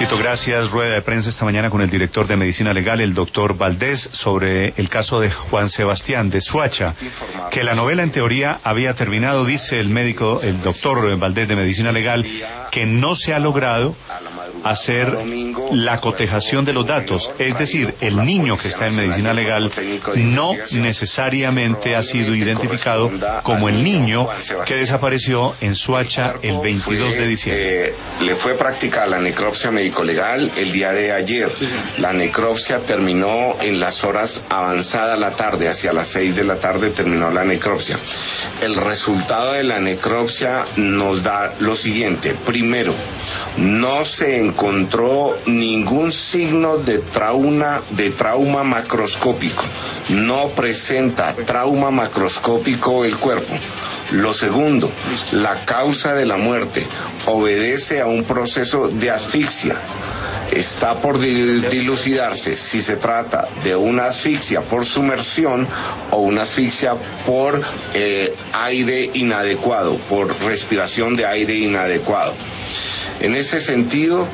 Tito, gracias. Rueda de prensa esta mañana con el director de Medicina Legal, el doctor Valdés, sobre el caso de Juan Sebastián de Soacha, que la novela en teoría había terminado. Dice el médico, el doctor Valdés de Medicina Legal, que no se ha logrado hacer la cotejación de los datos, es decir, el niño que está en medicina legal no necesariamente ha sido identificado como el niño que desapareció en Soacha el 22 de diciembre. Le fue practicada la necropsia médico-legal el día de ayer. La necropsia terminó en las horas avanzadas la tarde, hacia las 6 de la tarde terminó la necropsia. El resultado de la necropsia nos da lo siguiente. Primero, no se encontró ningún signo de trauma macroscópico. No presenta trauma macroscópico el cuerpo. Lo segundo, la causa de la muerte obedece a un proceso de asfixia. Está por dilucidarse si se trata de una asfixia por sumersión o una asfixia por aire inadecuado, por respiración de aire inadecuado. En ese sentido,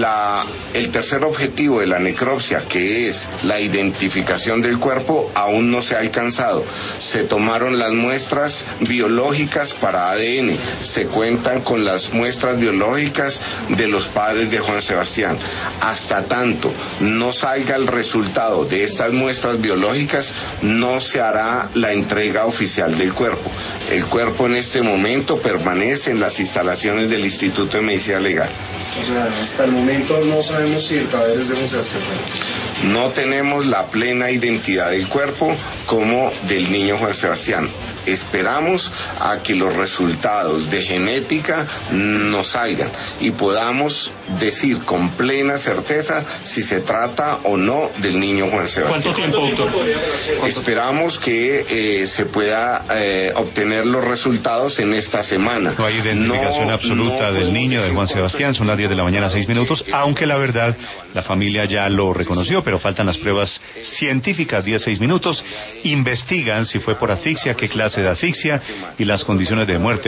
el tercer objetivo de la necropsia, que es la identificación del cuerpo, aún no se ha alcanzado. Se tomaron las muestras biológicas para ADN, se cuentan con las muestras biológicas de los padres de Juan Sebastián. Hasta tanto no salga el resultado de estas muestras biológicas, no se hará la entrega oficial del cuerpo. El cuerpo en este momento permanece en las instalaciones del Instituto de Medicina Legal. O sea, hasta el momento no sabemos si el cadáver es de Juan Sebastián. No tenemos la plena identidad del cuerpo como del niño Juan Sebastián. Esperamos a que los resultados de genética nos salgan y podamos decir con plena certeza si se trata o no del niño Juan Sebastián. ¿Cuánto tiempo, doctor? Esperamos que se pueda obtener los resultados en esta semana. No hay identificación absoluta del niño de Juan Sebastián. Son las 10 de la mañana, 6 minutos, aunque la verdad, la familia ya lo reconoció, pero faltan las pruebas científicas. 10, 6 minutos. Investigan si fue por asfixia, qué clase de asfixia y las condiciones de muerte.